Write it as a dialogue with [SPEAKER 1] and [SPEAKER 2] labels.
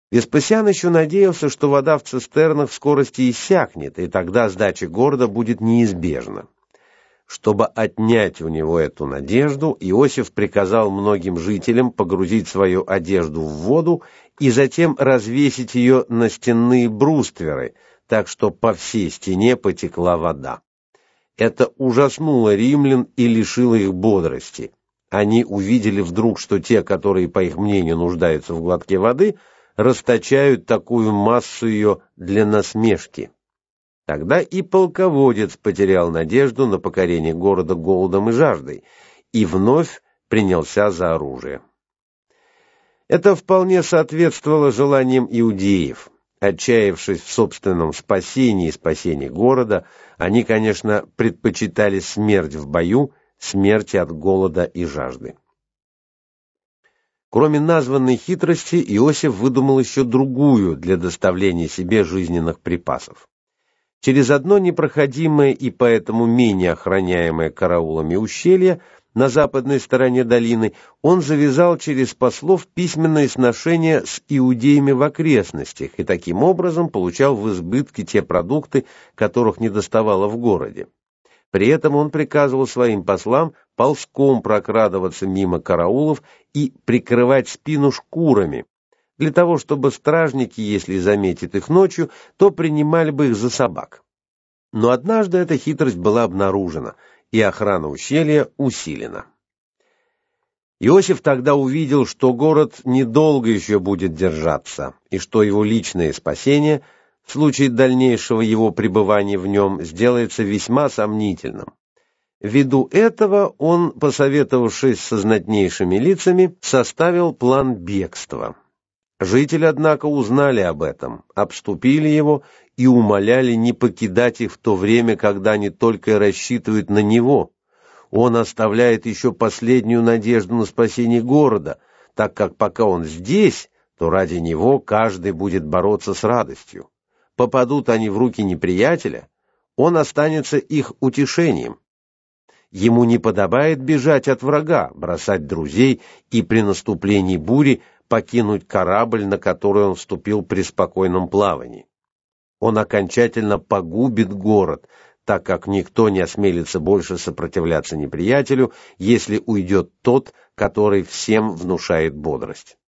[SPEAKER 1] Веспасиан еще надеялся, что вода в цистернах в скорости иссякнет, и тогда сдача города будет неизбежна. Чтобы отнять у него эту надежду, Иосиф приказал многим жителям погрузить свою одежду в воду и затем развесить ее на стенные брустверы, так что по всей стене потекла вода. Это ужаснуло римлян и лишило их бодрости. Они увидели вдруг, что те, которые, по их мнению, нуждаются в глотке воды, расточают такую массу ее для насмешки. Тогда и полководец потерял надежду на покорение города голодом и жаждой и вновь принялся за оружие. Это вполне соответствовало желаниям иудеев. Отчаявшись в собственном спасении и спасении города, они, конечно, предпочитали смерть в бою, смерти от голода и жажды. Кроме названной хитрости, Иосиф выдумал еще другую для доставления себе жизненных припасов. Через одно непроходимое и поэтому менее охраняемое караулами ущелье на западной стороне долины он завязал через послов письменные сношения с иудеями в окрестностях и таким образом получал в избытке те продукты, которых недоставало в городе. При этом он приказывал своим послам ползком прокрадываться мимо караулов и прикрывать спину шкурами, для того, чтобы стражники, если заметят их ночью, то принимали бы их за собак. Но однажды эта хитрость была обнаружена, и охрана ущелья усилена. Иосиф тогда увидел, что город недолго еще будет держаться, и что его личное спасение в случае дальнейшего его пребывания в нем сделается весьма сомнительным. Ввиду этого он, посоветовавшись со знатнейшими лицами, составил план бегства. Жители, однако, узнали об этом, обступили его и умоляли не покидать их в то время, когда они только и рассчитывают на него. Он оставляет еще последнюю надежду на спасение города, так как пока он здесь, то ради него каждый будет бороться с радостью. Попадут они в руки неприятеля, он останется их утешением. Ему не подобает бежать от врага, бросать друзей и при наступлении бури покинуть корабль, на который он вступил при спокойном плавании. Он окончательно погубит город, так как никто не осмелится больше сопротивляться неприятелю, если уйдет тот, который всем внушает бодрость.